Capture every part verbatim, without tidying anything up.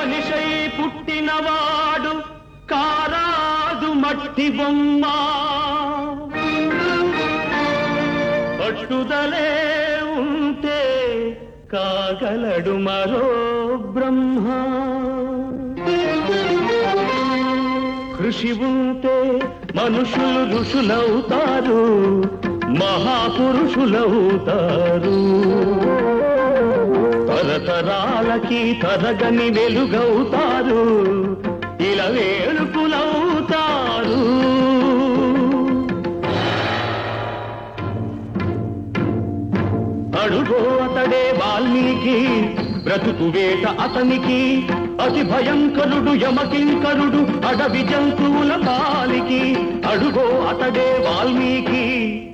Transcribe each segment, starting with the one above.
మనిషై పుట్టినవాడు కారాదు మట్టి బొమ్మ పట్టుదలే ఉంటే కాగలడు మరో బ్రహ్మ కృషి ఉంటే మనుషులు ఋషులవుతారు మహాపురుషులవుతారు తరతరాలకి తరగని వెలుగవుతారు ఇలా వేడుకులవుతారు అడుగో అతడే వాల్మీకి బ్రతుకు వేట అతనికి అతి భయంకరుడు యమకింకరుడు అడవి జంతువుల పాలికి అడుగో అతడే వాల్మీకి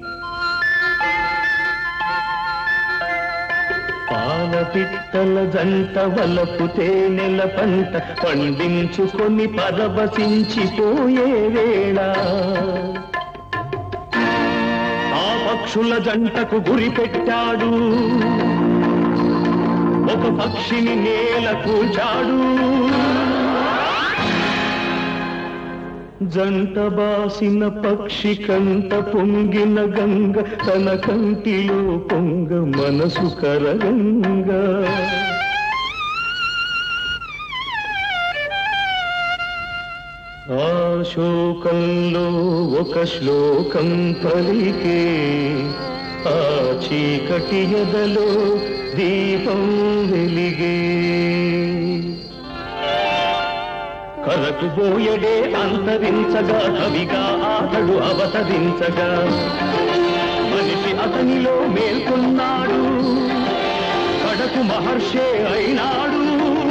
పాల పిట్టల జంట వలపు తేనెల పంట పండించుకొని పరవశించిపోయే వేళ ఆ పక్షుల జంటకు గురి పెట్టాడు ఒక పక్షిని నేల కూల్చాడు జంట బాసిన పక్షి కంట పొంగిన గంగ తన కంటిలో పొంగ మనసు కరగంగా ఆ శోకంలో ఒక శ్లోకం పలికే ఆ చీకటి ఎదలో దీపం వెలిగే కరకుబోయడే అంతరించగా కవిగా అతడు అవతరించగా మనిషి అతనిలో మేల్కొన్నాడు కడకు మహర్షే అయినాడు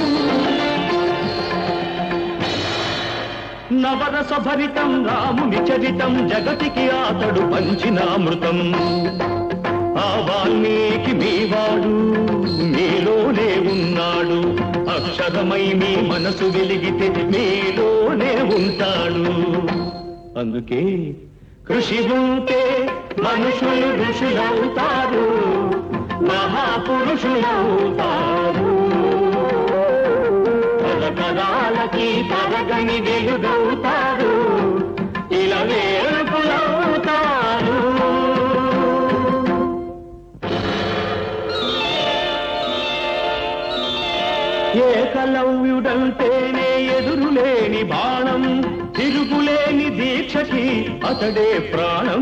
నవరస భరితం రాముని చరితం జగతికి అతడు పంచినామృతం ఆ వాల్మీకి మీవాడు మీలోనే ఉన్నాడు అక్షరమై మీ మనసు వెలిగితే మీలోనే ఉంటాడు అందుకే కృషి ఉంటే మనుషులు ఋషులవుతారు మహాపురుషులవుతారు తరతరాలకి తరగని వెలుగవుతారు ఇలా వేడుకులవుతారు ఏకలవ్యుడంటేనే ఎదురులేని బాణం తిరుగులేని దీక్షకి అతడే ప్రాణం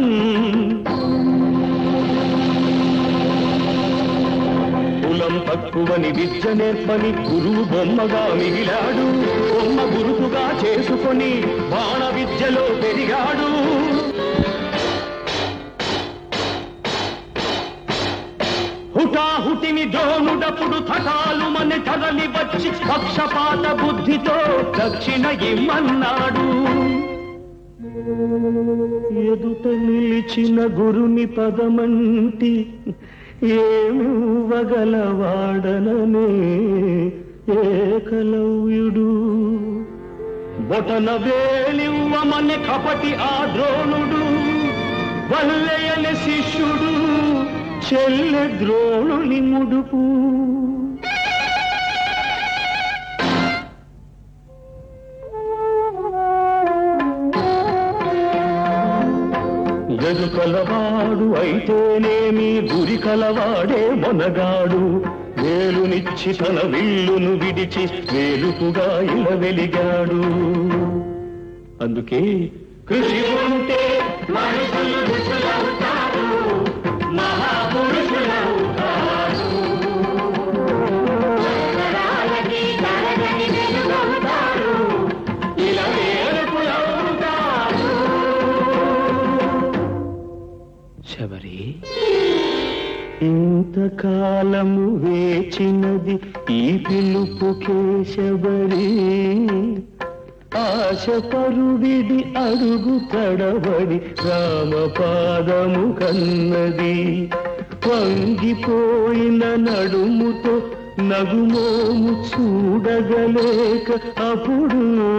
కులం తక్కువని విద్య నేర్పని గురువు బొమ్మగా మిగిలాడు బొమ్మ గురుతుగా చేసుకొని బాణ విద్యలో పెరిగాడు హుటాహుటిని ద్రోణుడప్పుడు థటాలు మన తరలి వచ్చి పక్షపాత బుద్ధితో దక్షిణ ఇమ్మన్నాడు ఎదుట నిలిచిన గురుని పదమంటి ఏమివ్వగలవాడననే ఏకలవ్యుడు బొటన వేలివ్వమని కపటి ఆ ద్రోణుడు వల్లయని శిష్యుడు చెల్లె ద్రోణుని ముడుపు ఎదు కలవాడు అయితేనేమి గురి కలవాడే మొనగాడు వేలునిచ్చి తన విల్లును విడిచి వేలుపుగా ఇలా వెలిగాడు అందుకే కృషి ఉంటే మనుషులు ఋషులవుతారు మహాపురుషులవుతారు ఇలా వేడుకులవుతారు శబరి ఇంతకాలము వేచినది ఈ పిలుపుకే శబరి ఆశ పరువిడి అడుగు తడబడి రామపాదము కన్నది వంగిపోయిన నడుముతో నగుమోము చూడగలేక అప్పుడు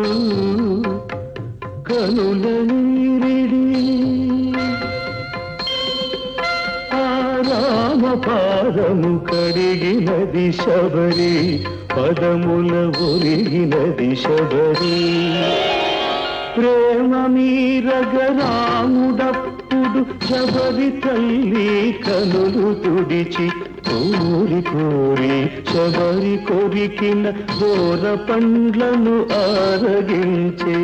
కనుల నీరిడి ఆ రామ పాదము కడిగినది శబరి, పదముల ఒరిగినది శబరి. ప్రేమ మీరగ రాముడప్పుడు శబరి తల్లి కనులు తుడిచి కోరి కోరి శబరి కొరికిన దూర పండ్లను ఆరగించే.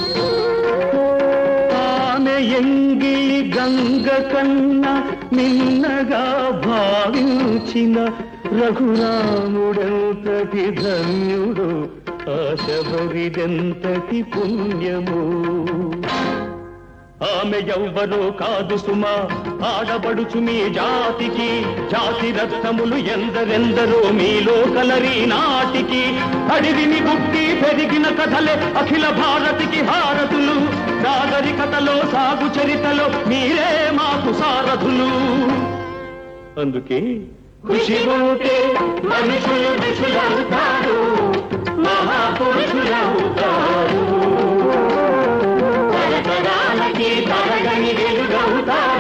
ఆమె ఎంగిలి గంగ కన్నా నిన్నగా భావించిన రఘురాముడెంతటి ధన్యుడు, ఆ శబరిదెంతటి పుణ్యము. ఆమె ఎవ్వరో కాదు సుమా, ఆడబడుచు మీ జాతికి. జాతి రత్నములు ఎందరెందరో మీలో కలరి నాటికి. అడివిని గుట్టి పెరిగిన కథలే అఖిల భారతికి హారతులు. నాగరికతలో సాగు చరితలో మీరే మాకు సారథులు. అందుకే ఖుషి ఉంటే మనుషులు ఋషులవుతారు, మహాపురుషులవుతారు. తరతరాలకి తరగని వెలుగవుతారు.